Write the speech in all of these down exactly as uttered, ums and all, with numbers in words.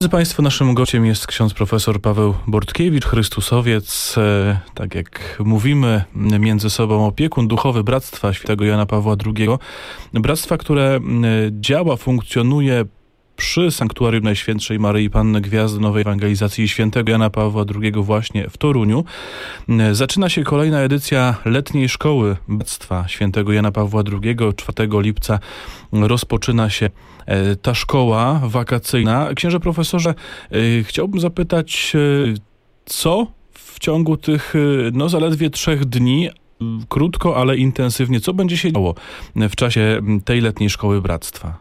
Drodzy Państwo, naszym gościem jest ksiądz profesor Paweł Bortkiewicz, chrystusowiec, tak jak mówimy między sobą, opiekun duchowy Bractwa Świętego Jana Pawła drugiego. Bractwa, które działa, funkcjonuje przy Sanktuarium Najświętszej Maryi Panny Gwiazdy Nowej Ewangelizacji Świętego Jana Pawła drugiego właśnie w Toruniu. Zaczyna się kolejna edycja letniej szkoły Bractwa Świętego Jana Pawła drugiego. czwartego lipca rozpoczyna się ta szkoła wakacyjna. Księże profesorze, chciałbym zapytać, co w ciągu tych no zaledwie trzech dni, krótko, ale intensywnie, co będzie się działo w czasie tej letniej szkoły Bractwa?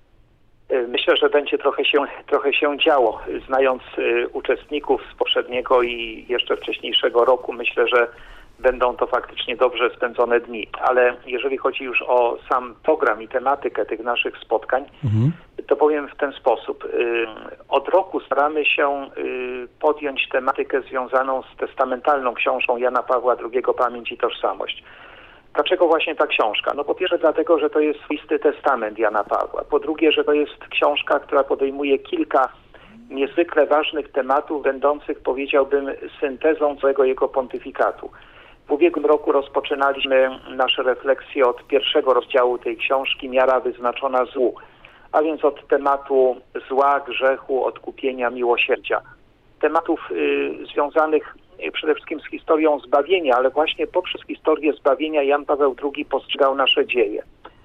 Myślę, że będzie trochę się, trochę się działo. Znając y, uczestników z poprzedniego i jeszcze wcześniejszego roku, myślę, że będą to faktycznie dobrze spędzone dni. Ale jeżeli chodzi już o sam program i tematykę tych naszych spotkań, mhm. to powiem w ten sposób. Y, od roku staramy się y, podjąć tematykę związaną z testamentalną książką Jana Pawła drugiego Pamięć i Tożsamość. Dlaczego właśnie ta książka? No po pierwsze dlatego, że to jest swoisty testament Jana Pawła. Po drugie, że to jest książka, która podejmuje kilka niezwykle ważnych tematów, będących, powiedziałbym, syntezą całego jego pontyfikatu. W ubiegłym roku rozpoczynaliśmy nasze refleksje od pierwszego rozdziału tej książki, Miara wyznaczona złu, a więc od tematu zła, grzechu, odkupienia, miłosierdzia. Tematów y, związanych przede wszystkim z historią zbawienia, ale właśnie poprzez historię zbawienia Jan Paweł drugi postrzegał nasze dzieje.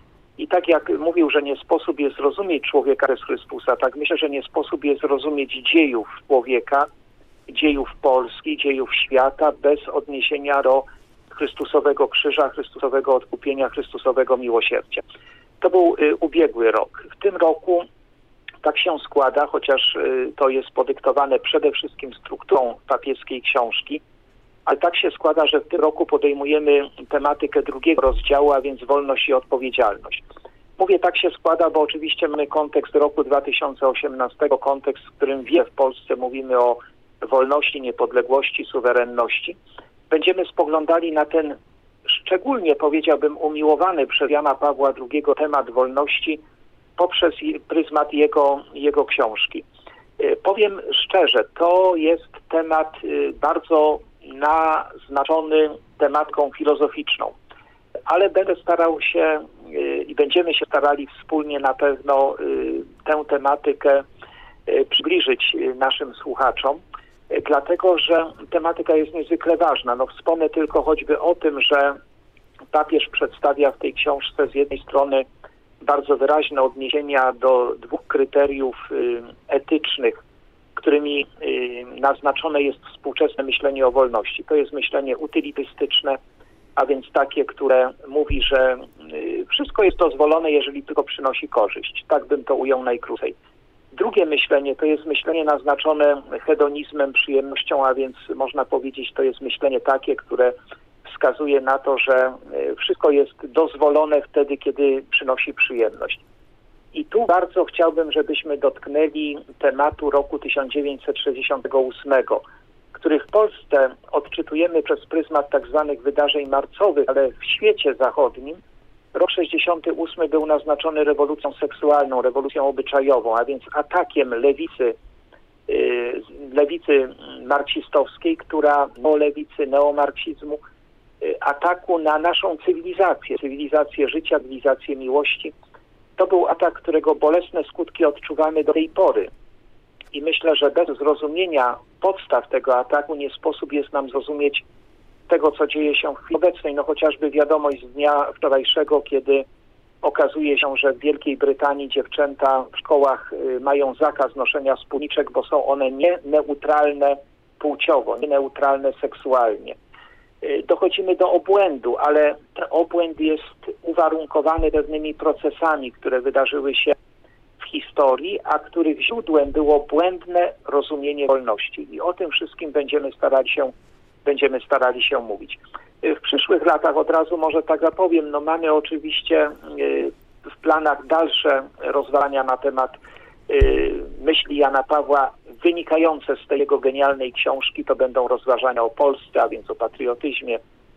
I tak jak mówił, że nie sposób jest zrozumieć człowieka bez Chrystusa, tak myślę, że nie sposób jest zrozumieć dziejów człowieka, dziejów Polski, dziejów świata bez odniesienia do Chrystusowego krzyża, Chrystusowego odkupienia, Chrystusowego miłosierdzia. To był y, ubiegły rok. W tym roku tak się składa, chociaż y, to jest podyktowane przede wszystkim strukturą papieskiej książki, ale tak się składa, że w tym roku podejmujemy tematykę drugiego rozdziału, a więc wolność i odpowiedzialność. Mówię tak się składa, bo oczywiście mamy kontekst roku dwa tysiące osiemnastego, kontekst, w którym wiele w Polsce mówimy o wolności, niepodległości, suwerenności. Będziemy spoglądali na ten szczególnie, powiedziałbym, umiłowany przez Jana Pawła drugiego temat wolności poprzez pryzmat jego, jego książki. Powiem szczerze, to jest temat bardzo naznaczony tematką filozoficzną, ale będę starał się i będziemy się starali wspólnie na pewno tę tematykę przybliżyć naszym słuchaczom, dlatego że tematyka jest niezwykle ważna. No, wspomnę tylko choćby o tym, że papież przedstawia w tej książce z jednej strony bardzo wyraźne odniesienia do dwóch kryteriów y, etycznych, którymi y, naznaczone jest współczesne myślenie o wolności. To jest myślenie utylitystyczne, a więc takie, które mówi, że y, wszystko jest dozwolone, jeżeli tylko przynosi korzyść. Tak bym to ujął najkrócej. Drugie myślenie to jest myślenie naznaczone hedonizmem, przyjemnością, a więc można powiedzieć, to jest myślenie takie, które wskazuje na to, że wszystko jest dozwolone wtedy, kiedy przynosi przyjemność. I tu bardzo chciałbym, żebyśmy dotknęli tematu roku tysiąc dziewięćset sześćdziesiątego ósmego, który w Polsce odczytujemy przez pryzmat tak zwanych wydarzeń marcowych, ale w świecie zachodnim rok sześćdziesiąty ósmy był naznaczony rewolucją seksualną, rewolucją obyczajową, a więc atakiem lewicy, yy, lewicy marksistowskiej, która do lewicy neomarksizmu, ataku na naszą cywilizację, cywilizację życia, cywilizację miłości. To był atak, którego bolesne skutki odczuwamy do tej pory. I myślę, że bez zrozumienia podstaw tego ataku nie sposób jest nam zrozumieć tego, co dzieje się w chwili obecnej. No chociażby wiadomość z dnia wczorajszego, kiedy okazuje się, że w Wielkiej Brytanii dziewczęta w szkołach mają zakaz noszenia spódniczek, bo są one nieneutralne płciowo, nieneutralne seksualnie. Dochodzimy do obłędu, ale ten obłęd jest uwarunkowany pewnymi procesami, które wydarzyły się w historii, a których źródłem było błędne rozumienie wolności. I o tym wszystkim będziemy starali się, będziemy starali się mówić. W przyszłych latach, od razu może tak zapowiem, no mamy oczywiście w planach dalsze rozważania na temat myśli Jana Pawła wynikające z tej jego genialnej książki. To będą rozważania o Polsce, a więc o patriotyzmie,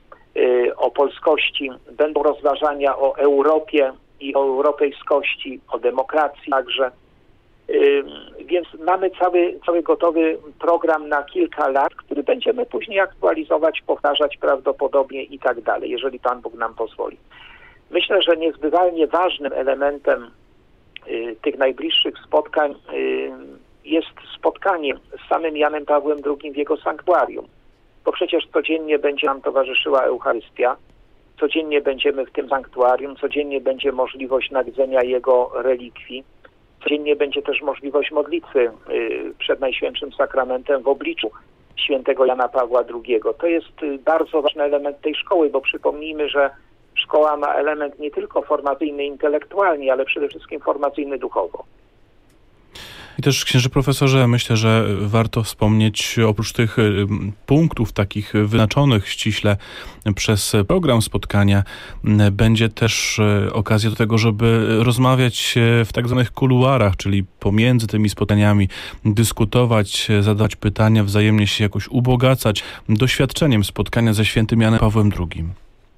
o polskości. Będą rozważania o Europie i o europejskości, o demokracji także. Więc mamy cały, cały gotowy program na kilka lat, który będziemy później aktualizować, powtarzać prawdopodobnie i tak dalej, jeżeli Pan Bóg nam pozwoli. Myślę, że niezbywalnie ważnym elementem tych najbliższych spotkań jest spotkanie z samym Janem Pawłem drugim w jego sanktuarium. Bo przecież codziennie będzie nam towarzyszyła Eucharystia, codziennie będziemy w tym sanktuarium, codziennie będzie możliwość nawiedzenia jego relikwii, codziennie będzie też możliwość modlitwy przed Najświętszym Sakramentem w obliczu świętego Jana Pawła drugiego. To jest bardzo ważny element tej szkoły, bo przypomnijmy, że szkoła ma element nie tylko formacyjny intelektualnie, ale przede wszystkim formacyjny duchowo. I też, księże profesorze, myślę, że warto wspomnieć, oprócz tych punktów takich wyznaczonych ściśle przez program spotkania, będzie też okazja do tego, żeby rozmawiać w tak zwanych kuluarach, czyli pomiędzy tymi spotkaniami, dyskutować, zadawać pytania, wzajemnie się jakoś ubogacać doświadczeniem spotkania ze świętym Janem Pawłem drugim.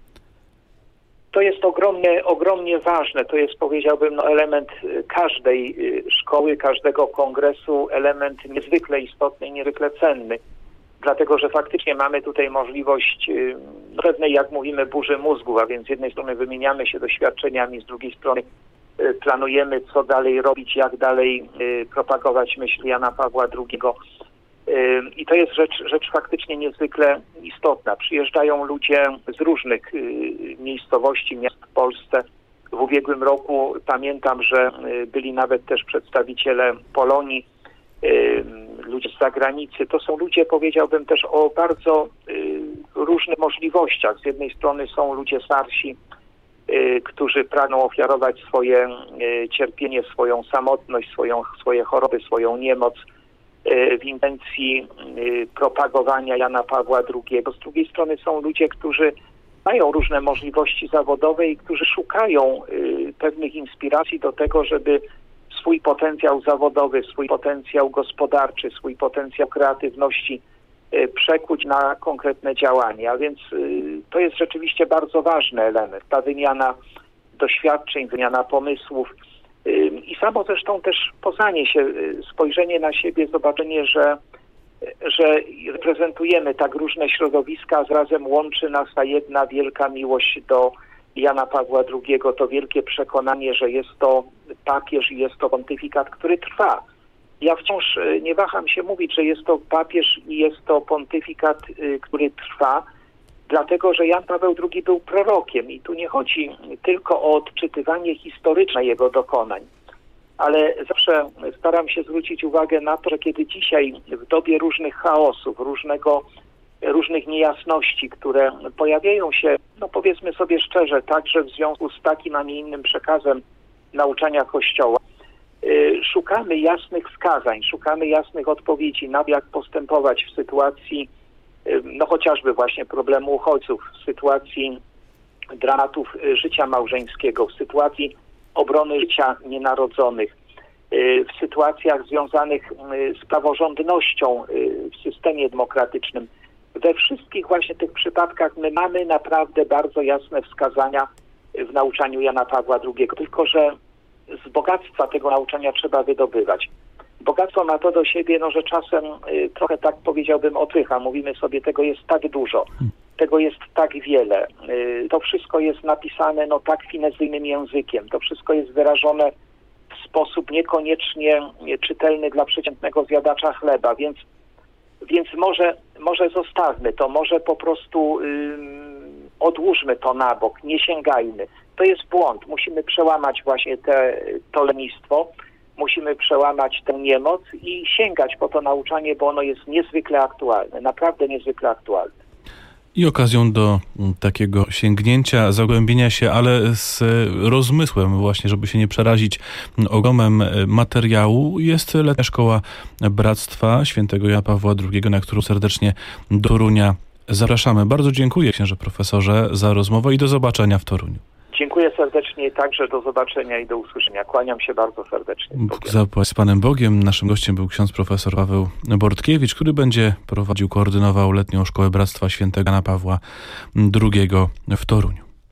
To jest ogromnie, ogromnie ważne. To jest, powiedziałbym, no, element każdej szkoły, każdego kongresu, element niezwykle istotny i niezwykle cenny. Dlatego, że faktycznie mamy tutaj możliwość pewnej, jak mówimy, burzy mózgów, a więc z jednej strony wymieniamy się doświadczeniami, z drugiej strony planujemy, co dalej robić, jak dalej propagować myśl Jana Pawła drugiego. I to jest rzecz, rzecz faktycznie niezwykle istotna. Przyjeżdżają ludzie z różnych miejscowości, miast w Polsce. W ubiegłym roku pamiętam, że byli nawet też przedstawiciele Polonii, ludzie z zagranicy. To są ludzie, powiedziałbym, też o bardzo różnych możliwościach. Z jednej strony są ludzie starsi, którzy pragną ofiarować swoje cierpienie, swoją samotność, swoją, swoje choroby, swoją niemoc w intencji propagowania Jana Pawła drugiego. Z drugiej strony są ludzie, którzy mają różne możliwości zawodowe i którzy szukają pewnych inspiracji do tego, żeby swój potencjał zawodowy, swój potencjał gospodarczy, swój potencjał kreatywności przekuć na konkretne działania. A więc to jest rzeczywiście bardzo ważny element. Ta wymiana doświadczeń, wymiana pomysłów, i samo zresztą też poznanie się, spojrzenie na siebie, zobaczenie, że, że reprezentujemy tak różne środowiska, a zarazem łączy nas ta jedna wielka miłość do Jana Pawła drugiego, to wielkie przekonanie, że jest to papież i jest to pontyfikat, który trwa. Ja wciąż nie waham się mówić, że jest to papież i jest to pontyfikat, który trwa, dlatego, że Jan Paweł drugi był prorokiem i tu nie chodzi tylko o odczytywanie historyczne jego dokonań, ale zawsze staram się zwrócić uwagę na to, że kiedy dzisiaj w dobie różnych chaosów, różnego, różnych niejasności, które pojawiają się, no powiedzmy sobie szczerze, także w związku z takim, a nie innym przekazem nauczania Kościoła, szukamy jasnych wskazań, szukamy jasnych odpowiedzi na to, jak postępować w sytuacji no chociażby właśnie problemu uchodźców, w sytuacji dramatów życia małżeńskiego, w sytuacji obrony życia nienarodzonych, w sytuacjach związanych z praworządnością w systemie demokratycznym. We wszystkich właśnie tych przypadkach my mamy naprawdę bardzo jasne wskazania w nauczaniu Jana Pawła drugiego, tylko że z bogactwa tego nauczania trzeba wydobywać. Bogactwo ma to do siebie, no, że czasem y, trochę tak powiedziałbym odpycha. Mówimy sobie, tego jest tak dużo, tego jest tak wiele. Y, to wszystko jest napisane no tak finezyjnym językiem. To wszystko jest wyrażone w sposób niekoniecznie czytelny dla przeciętnego zjadacza chleba, więc, więc może, może zostawmy to, może po prostu y, odłóżmy to na bok, nie sięgajmy. To jest błąd. Musimy przełamać właśnie te, to lenistwo. Musimy przełamać tę niemoc i sięgać po to nauczanie, bo ono jest niezwykle aktualne, naprawdę niezwykle aktualne. I okazją do takiego sięgnięcia, zagłębienia się, ale z rozmysłem właśnie, żeby się nie przerazić ogromem materiału, jest letnia szkoła Bractwa Świętego Jana Pawła drugiego, na którą serdecznie do Torunia zapraszamy. Bardzo dziękuję, księże profesorze, za rozmowę i do zobaczenia w Toruniu. Dziękuję serdecznie, także do zobaczenia i do usłyszenia. Kłaniam się bardzo serdecznie. Bóg zapłać z Panem Bogiem. Naszym gościem był ksiądz profesor Paweł Bortkiewicz, który będzie prowadził, koordynował letnią szkołę Bractwa Świętego Jana Pawła drugiego w Toruniu.